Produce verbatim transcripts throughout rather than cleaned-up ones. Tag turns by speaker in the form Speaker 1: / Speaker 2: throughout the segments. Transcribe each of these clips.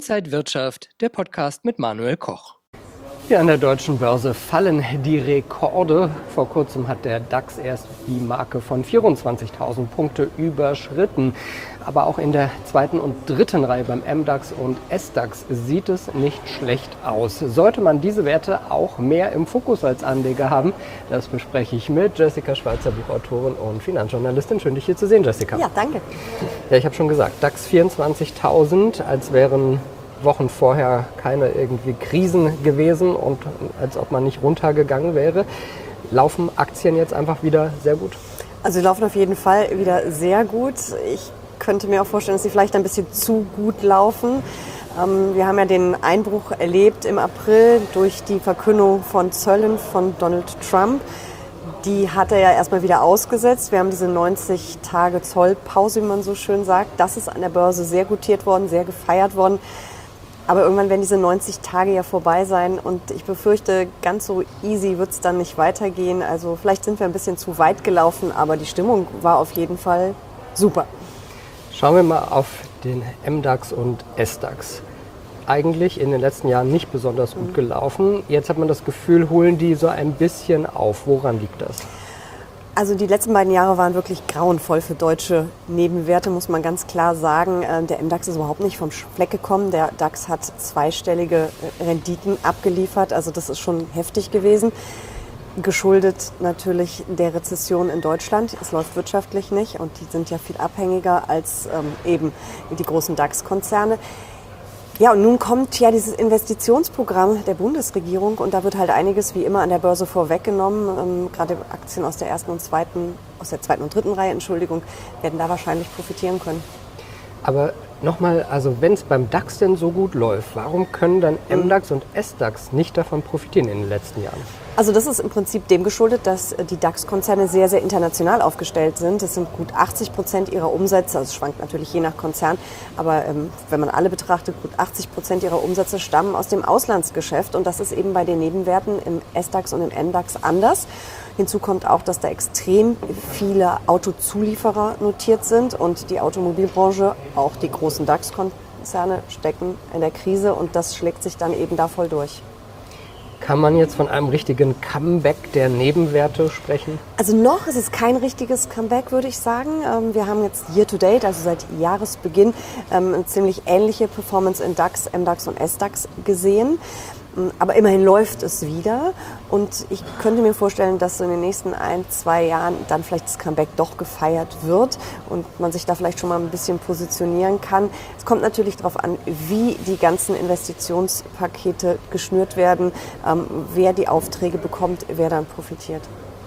Speaker 1: Inside Wirtschaft, der Podcast mit Manuel Koch.
Speaker 2: Hier an der deutschen Börse fallen die Rekorde. Vor kurzem hat der DAX erst die Marke von vierundzwanzigtausend Punkte überschritten. Aber auch in der zweiten und dritten Reihe beim M DAX und S DAX sieht es nicht schlecht aus. Sollte man diese Werte auch mehr im Fokus als Anleger haben? Das bespreche ich mit Jessica Schweizer, Buchautorin und Finanzjournalistin. Schön, dich hier zu sehen, Jessica.
Speaker 3: Ja, danke.
Speaker 2: Ja, ich habe schon gesagt, DAX vierundzwanzigtausend, als wären Wochen vorher keine irgendwie Krisen gewesen und als ob man nicht runtergegangen wäre. Laufen Aktien jetzt einfach wieder sehr gut?
Speaker 3: Also sie laufen auf jeden Fall wieder sehr gut. Ich könnte mir auch vorstellen, dass sie vielleicht ein bisschen zu gut laufen. Ähm, wir haben ja den Einbruch erlebt im April durch die Verkündung von Zöllen von Donald Trump. Die hat er ja erstmal wieder ausgesetzt. Wir haben diese neunzig Tage Zollpause, wie man so schön sagt. Das ist an der Börse sehr gutiert worden, sehr gefeiert worden. Aber irgendwann werden diese neunzig Tage ja vorbei sein und ich befürchte, ganz so easy wird es dann nicht weitergehen. Also vielleicht sind wir ein bisschen zu weit gelaufen, aber die Stimmung war auf jeden Fall super.
Speaker 2: Schauen wir mal auf den M DAX und S DAX. Eigentlich in den letzten Jahren nicht besonders gut gelaufen. Jetzt hat man das Gefühl, holen die so ein bisschen auf. Woran liegt das?
Speaker 3: Also die letzten beiden Jahre waren wirklich grauenvoll für deutsche Nebenwerte, muss man ganz klar sagen. Der M DAX ist überhaupt nicht vom Fleck gekommen. Der DAX hat zweistellige Renditen abgeliefert, also das ist schon heftig gewesen. Geschuldet natürlich der Rezession in Deutschland. Es läuft wirtschaftlich nicht und die sind ja viel abhängiger als ähm, eben die großen DAX-Konzerne. Ja, und nun kommt ja dieses Investitionsprogramm der Bundesregierung und da wird halt einiges wie immer an der Börse vorweggenommen. Ähm, gerade Aktien aus der ersten und zweiten, aus der zweiten und dritten Reihe, Entschuldigung, werden da wahrscheinlich profitieren können.
Speaker 2: Aber nochmal, also wenn es beim DAX denn so gut läuft, warum können dann M DAX und S DAX nicht davon profitieren in den letzten Jahren?
Speaker 3: Also das ist im Prinzip dem geschuldet, dass die DAX-Konzerne sehr, sehr international aufgestellt sind. Das sind gut achtzig Prozent ihrer Umsätze, also es schwankt natürlich je nach Konzern, aber ähm, wenn man alle betrachtet, gut achtzig Prozent ihrer Umsätze stammen aus dem Auslandsgeschäft und das ist eben bei den Nebenwerten im S DAX und im M DAX anders. Hinzu kommt auch, dass da extrem viele Autozulieferer notiert sind und die Automobilbranche, auch die großen DAX-Konzerne stecken in der Krise und das schlägt sich dann eben da voll durch.
Speaker 2: Kann man jetzt von einem richtigen Comeback der Nebenwerte sprechen?
Speaker 3: Also noch ist es kein richtiges Comeback, würde ich sagen. Wir haben jetzt year to date, also seit Jahresbeginn, eine ziemlich ähnliche Performance in DAX, M DAX und S DAX gesehen. Aber immerhin läuft es wieder und ich könnte mir vorstellen, dass so in den nächsten ein, zwei Jahren dann vielleicht das Comeback doch gefeiert wird und man sich da vielleicht schon mal ein bisschen positionieren kann. Es kommt natürlich darauf an, wie die ganzen Investitionspakete geschnürt werden, ähm, wer die Aufträge bekommt, wer dann profitiert.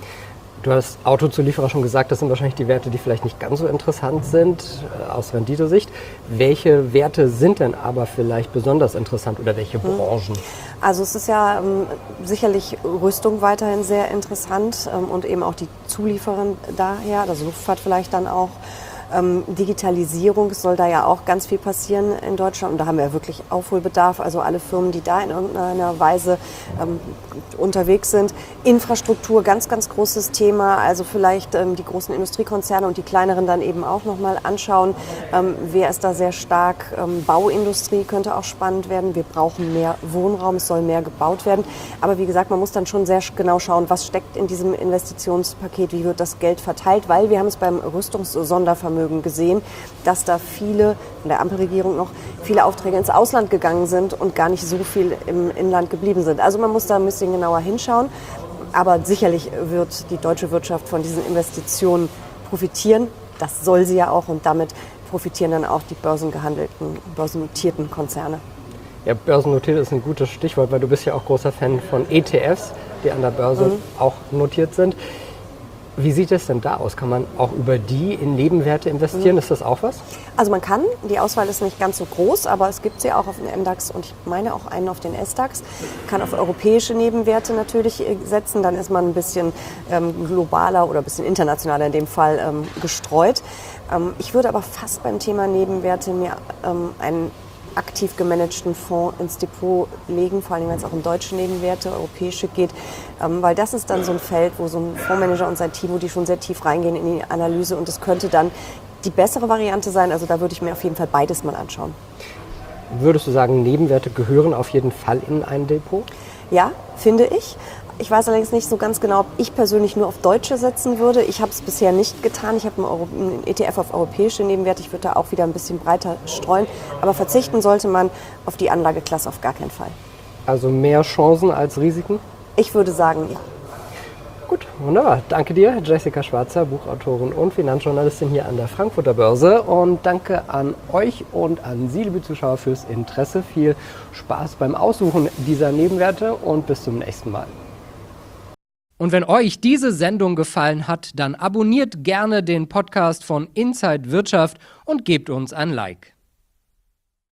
Speaker 2: Du hast Autozulieferer schon gesagt, das sind wahrscheinlich die Werte, die vielleicht nicht ganz so interessant sind äh, aus Renditesicht. Welche Werte sind denn aber vielleicht besonders interessant oder welche Branchen?
Speaker 3: Also es ist ja ähm, sicherlich Rüstung weiterhin sehr interessant ähm, und eben auch die Zulieferer daher, also Luftfahrt vielleicht dann auch. Ähm, Digitalisierung soll da ja auch ganz viel passieren in Deutschland und da haben wir ja wirklich Aufholbedarf, also alle Firmen, die da in irgendeiner Weise ähm, unterwegs sind. Infrastruktur, ganz, ganz großes Thema, also vielleicht ähm, die großen Industriekonzerne und die kleineren dann eben auch nochmal anschauen. Ähm, wer ist da sehr stark? Ähm, Bauindustrie könnte auch spannend werden. Wir brauchen mehr Wohnraum, es soll mehr gebaut werden. Aber wie gesagt, man muss dann schon sehr genau schauen, was steckt in diesem Investitionspaket, wie wird das Geld verteilt, weil wir haben es beim Rüstungssondervermögen gesehen, dass da viele, von der Ampelregierung noch, viele Aufträge ins Ausland gegangen sind und gar nicht so viel im Inland geblieben sind. Also man muss da ein bisschen genauer hinschauen, aber sicherlich wird die deutsche Wirtschaft von diesen Investitionen profitieren. Das soll sie ja auch und damit profitieren dann auch die börsengehandelten, börsennotierten Konzerne.
Speaker 2: Ja, börsennotiert ist ein gutes Stichwort, weil du bist ja auch großer Fan von E T Fs, die an der Börse mhm. auch notiert sind. Wie sieht es denn da aus? Kann man auch über die in Nebenwerte investieren? Mhm. Ist das auch was?
Speaker 3: Also man kann, die Auswahl ist nicht ganz so groß, aber es gibt sie auch auf den M DAX und ich meine auch einen auf den S DAX. Man kann auf europäische Nebenwerte natürlich setzen, dann ist man ein bisschen ähm, globaler oder ein bisschen internationaler in dem Fall ähm, gestreut. Ähm, ich würde aber fast beim Thema Nebenwerte mir ähm, einen aktiv gemanagten Fonds ins Depot legen, vor allem wenn es auch um deutsche Nebenwerte, europäische geht, ähm, weil das ist dann so ein Feld, wo so ein Fondsmanager und sein Team, wo die schon sehr tief reingehen in die Analyse und das könnte dann die bessere Variante sein, also da würde ich mir auf jeden Fall beides mal anschauen.
Speaker 2: Würdest du sagen, Nebenwerte gehören auf jeden Fall in ein Depot?
Speaker 3: Ja, finde ich. Ich weiß allerdings nicht so ganz genau, ob ich persönlich nur auf Deutsche setzen würde. Ich habe es bisher nicht getan. Ich habe einen, Euro- einen E T F auf europäische Nebenwerte. Ich würde da auch wieder ein bisschen breiter streuen. Aber verzichten sollte man auf die Anlageklasse auf gar keinen Fall.
Speaker 2: Also mehr Chancen als Risiken?
Speaker 3: Ich würde sagen, ja.
Speaker 2: Gut, wunderbar. Danke dir, Jessica Schwarzer, Buchautorin und Finanzjournalistin hier an der Frankfurter Börse. Und danke an euch und an Sie, liebe Zuschauer, fürs Interesse. Viel Spaß beim Aussuchen dieser Nebenwerte und bis zum nächsten Mal.
Speaker 1: Und wenn euch diese Sendung gefallen hat, dann abonniert gerne den Podcast von Inside Wirtschaft und gebt uns ein Like.